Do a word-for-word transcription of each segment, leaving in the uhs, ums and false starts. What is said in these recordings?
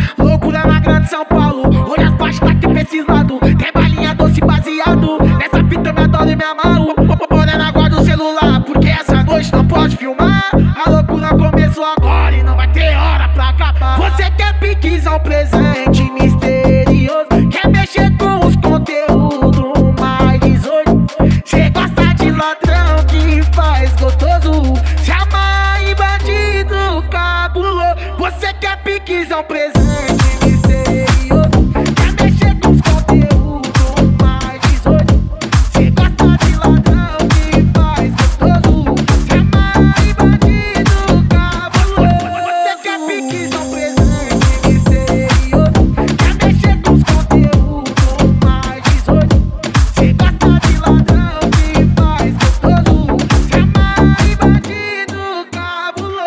Loucura na grande São Paulo, olha as baixas daqui pra esses lados. Tem balinha doce baseado, nessa fita eu me adoro e me amarro. Morena, guarda o celular, porque essa noite não pode filmar. A loucura começou agora e não vai ter hora pra acabar. Você quer piquizar um presente misterioso, quer mexer com os conteúdos mais dezoito. Cê gosta de ladrão que faz gostoso, se amarra em bandido cabuloso. Você quer piquizar um presente misterioso, quer mexer com os conteúdos mais dezoito. Cê gosta de ladrão que faz gostoso, se amarra em bandido cabuloso. Você quer piquizar um presente misterioso, quer mexer com os conteúdos mais dezoito. Cê gosta de ladrão que faz gostoso, se amarra em bandido cabuloso.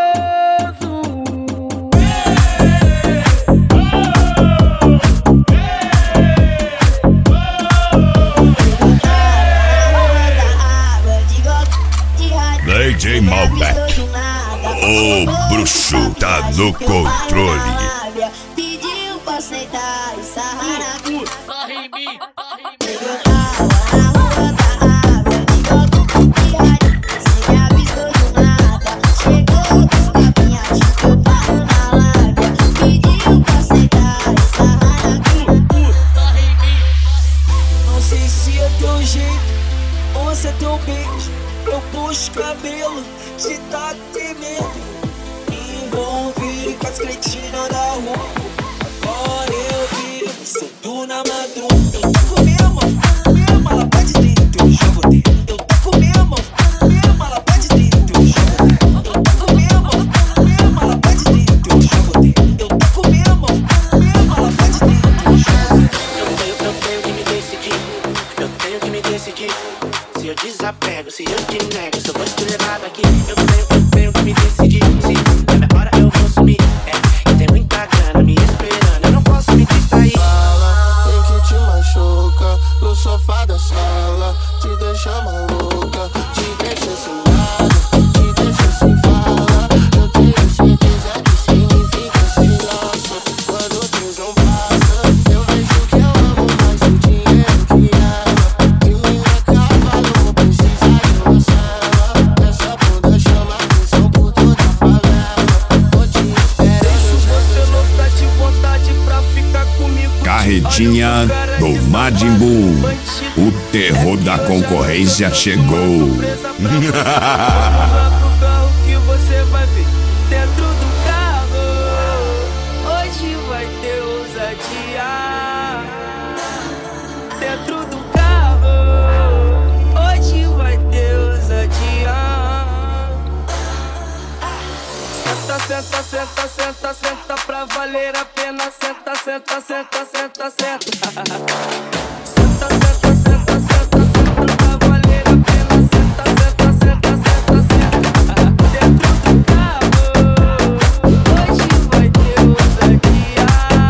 D J Malbec, o bruxo tá no controle. Pediu pra aceitar e sarrar aqui. Corre em mim, não sei se é teu jeito ou se é teu beijo. Eu puxo o cabelo de tá temendo, me envolvi com as cretinas da rua. Agora eu vi, sou tu na madruga. Eu tô com mesmo, mesmo, ela pede dentro, eu jogo dentro. Eu tô com mesmo, mesmo, ela pede dentro, eu jogo dentro. Eu tô com mesmo, mesmo, ela pede dentro, eu jogo dentro. Eu tô com mesmo, mesmo, ela pede dentro, eu jogo dentro. Eu tenho, eu tenho que me decidir, eu tenho que me decidir. Se eu desapego, se eu te nego, se eu vou te levar daqui. Eu tenho, eu tenho que me decidir. Se é minha hora eu vou sumir. É, eu tenho muita grana me esperando, eu não posso me distrair. Fala, tem que te machuca no sofá da sala, te deixa maluca, te deixa sem nada, te deixa sem fala. Eu tenho certeza que significa sem graça. Quando o tesão passa, eu vejo que eu amo mais o dinheiro que ela. De mim é cavalo, não precisa de uma cela. Essa bunda chama atenção por toda a favela. Tô te esperando. Você não tá de vontade pra ficar comigo. Carretinha do Majin Buu, o terror da concorrência chegou. Vai pro carro que você vai ver dentro do carro. Hoje vai ter ousadia dentro do carro. Hoje vai ter ousadia. Senta, senta, senta, senta, senta pra valer a pena. Senta, senta, senta, senta, senta. Senta, senta, senta, senta, senta pra valer a pena. Senta, senta, senta, senta, senta. Dentro do carro, hoje vai ter ousadia.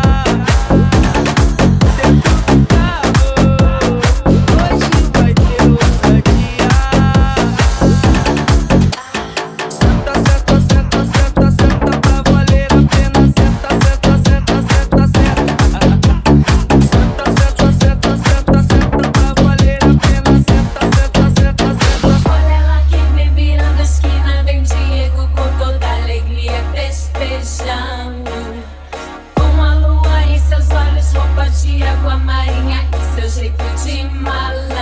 Dentro do carro, hoje vai ter ousadia. Senta, senta, senta, senta, senta pra valer a pena. Senta, senta, senta, senta, senta. Senta, senta, senta, senta, senta pra valer a pena. Senta, senta, senta, senta. Olha ela que vem virando a esquina, vem Diego com toda alegria festejando. Com a lua em seus olhos, roupa de água marinha e seu jeito de malandro.